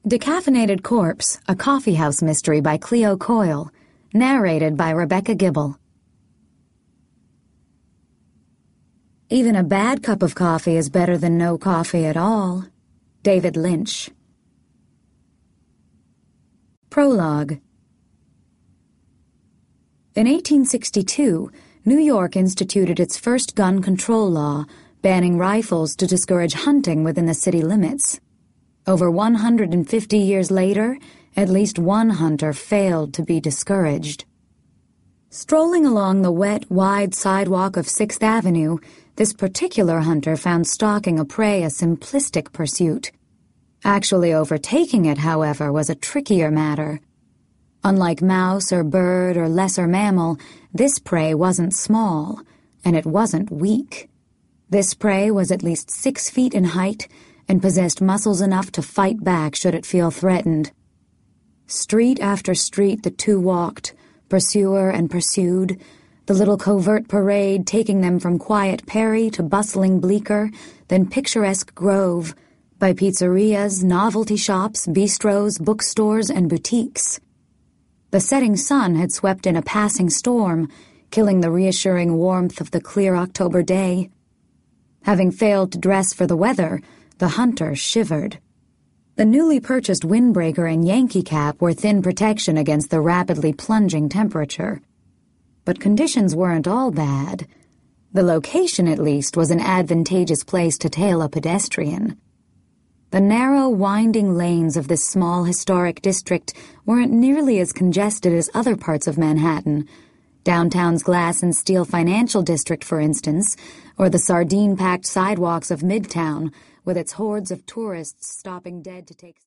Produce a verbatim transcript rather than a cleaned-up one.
Decaffeinated Corpse, a coffeehouse mystery by Cleo Coyle, narrated by Rebecca Gibble. Even a bad cup of coffee is better than no coffee at all. David Lynch. Prologue. In eighteen sixty-two, New York instituted its first gun control law, banning rifles to discourage hunting within the city limits. Over one hundred fifty years later, at least one hunter failed to be discouraged. Strolling along the wet, wide sidewalk of Sixth Avenue, this particular hunter found stalking a prey a simplistic pursuit. Actually overtaking it, however, was a trickier matter. Unlike mouse or bird or lesser mammal, this prey wasn't small, and it wasn't weak. This prey was at least six feet in height and possessed muscles enough to fight back should it feel threatened. Street after street the two walked, pursuer and pursued, the little covert parade taking them from quiet Perry to bustling Bleecker, then picturesque Grove, by pizzerias, novelty shops, bistros, bookstores, and boutiques. The setting sun had swept in a passing storm, killing the reassuring warmth of the clear October day. Having failed to dress for the weather, the hunter shivered. The newly purchased windbreaker and Yankee cap were thin protection against the rapidly plunging temperature. But conditions weren't all bad. The location, at least, was an advantageous place to tail a pedestrian. The narrow, winding lanes of this small historic district weren't nearly as congested as other parts of Manhattan. Downtown's glass and steel financial district, for instance, or the sardine-packed sidewalks of Midtown, with its hordes of tourists stopping dead to take